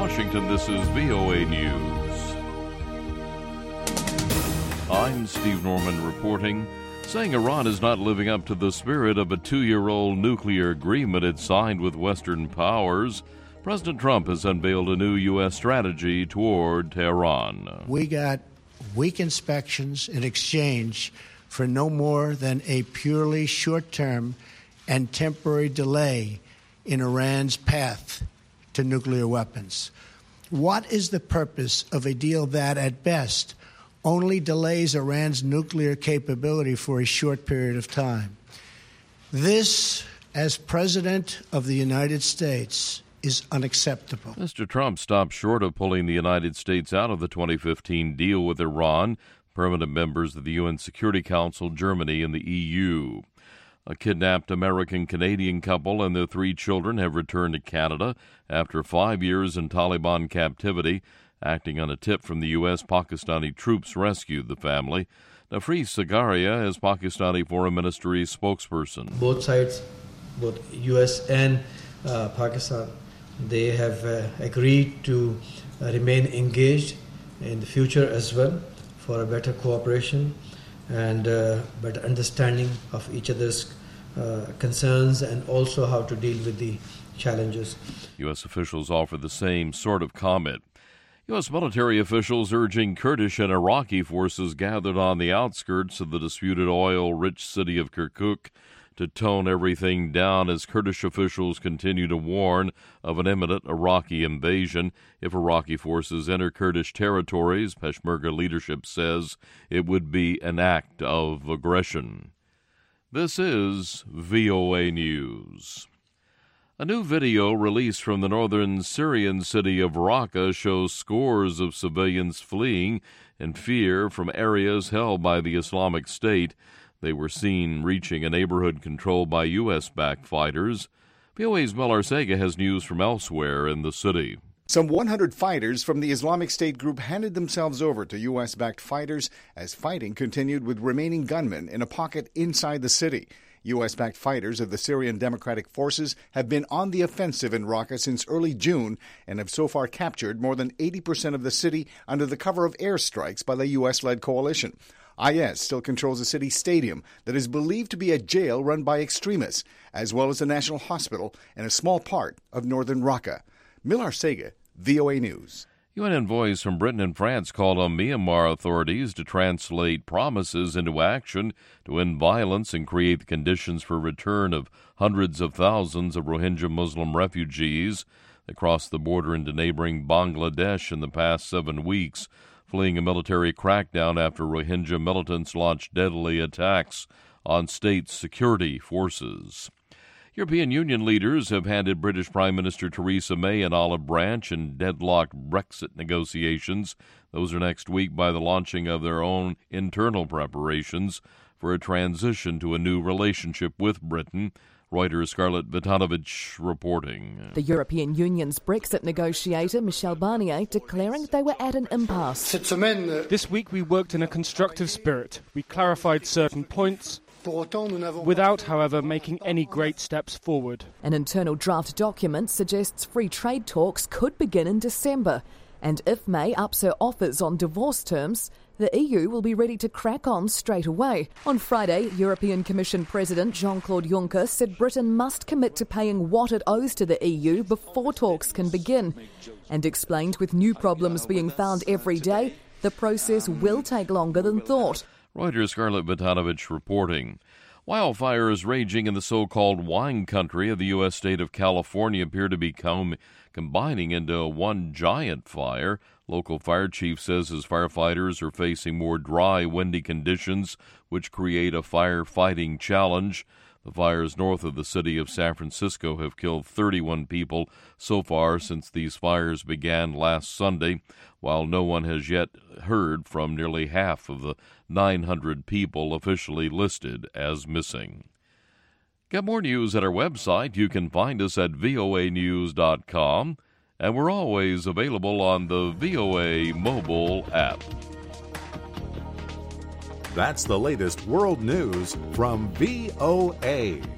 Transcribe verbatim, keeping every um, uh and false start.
Washington, this is V O A News. I'm Steve Norman reporting, saying Iran is not living up to the spirit of a two-year-old nuclear agreement it signed with Western powers. President Trump has unveiled a new U S strategy toward Tehran. We got weak inspections in exchange for no more than a purely short-term and temporary delay in Iran's path to nuclear weapons. What is the purpose of a deal that, at best, only delays Iran's nuclear capability for a short period of time? This, as President of the United States, is unacceptable. Mister Trump stopped short of pulling the United States out of the twenty fifteen deal with Iran, permanent members of the U N Security Council, Germany, and the E U. A kidnapped American-Canadian couple and their three children have returned to Canada after five years in Taliban captivity. Acting on a tip from the U S, Pakistani troops rescued the family. Nafrees Zakaria is Pakistani Foreign Ministry spokesperson. Both sides, both U S and uh, Pakistan, they have uh, agreed to uh, remain engaged in the future as well for a better cooperation and uh, better understanding of each other's uh, concerns and also how to deal with the challenges. U S officials offer the same sort of comment. U S military officials urging Kurdish and Iraqi forces gathered on the outskirts of the disputed oil-rich city of Kirkuk to tone everything down as Kurdish officials continue to warn of an imminent Iraqi invasion. If Iraqi forces enter Kurdish territories, Peshmerga leadership says it would be an act of aggression. This is V O A News. A new video released from the northern Syrian city of Raqqa shows scores of civilians fleeing in fear from areas held by the Islamic State. They were seen reaching a neighborhood controlled by U S-backed fighters. V O A's Mel Arcega has news from elsewhere in the city. Some one hundred fighters from the Islamic State group handed themselves over to U S-backed fighters as fighting continued with remaining gunmen in a pocket inside the city. U S-backed fighters of the Syrian Democratic Forces have been on the offensive in Raqqa since early June and have so far captured more than eighty percent of the city under the cover of airstrikes by the U S-led coalition. I S still controls a city stadium that is believed to be a jail run by extremists, as well as a national hospital and a small part of northern Raqqa. Mil Arcega, V O A News. U N envoys from Britain and France called on Myanmar authorities to translate promises into action to end violence and create the conditions for return of hundreds of thousands of Rohingya Muslim refugees that crossed the border into neighboring Bangladesh in the past seven weeks, fleeing a military crackdown after Rohingya militants launched deadly attacks on state security forces. European Union leaders have handed British Prime Minister Theresa May an olive branch in deadlocked Brexit negotiations. Those are next week by the launching of their own internal preparations for a transition to a new relationship with Britain. Reuters' Scarlett Vitanovich reporting. The European Union's Brexit negotiator, Michel Barnier, declaring they were at an impasse. This week we worked in a constructive spirit. We clarified certain points, without, however, making any great steps forward. An internal draft document suggests free trade talks could begin in December. And if May ups her offers on divorce terms, the E U will be ready to crack on straight away. On Friday, European Commission President Jean-Claude Juncker said Britain must commit to paying what it owes to the E U before talks can begin, and explained with new problems being found every day, the process will take longer than thought. Reuters' Scarlett Vitanovich reporting. Wildfires raging in the so-called wine country of the U S state of California appear to be com- combining into one giant fire. Local fire chief says his firefighters are facing more dry, windy conditions, which create a firefighting challenge. The fires north of the city of San Francisco have killed thirty-one people so far since these fires began last Sunday, while no one has yet heard from nearly half of the nine hundred people officially listed as missing. Get more news at our website. You can find us at V O A news dot com, and we're always available on the V O A mobile app. That's the latest world news from V O A.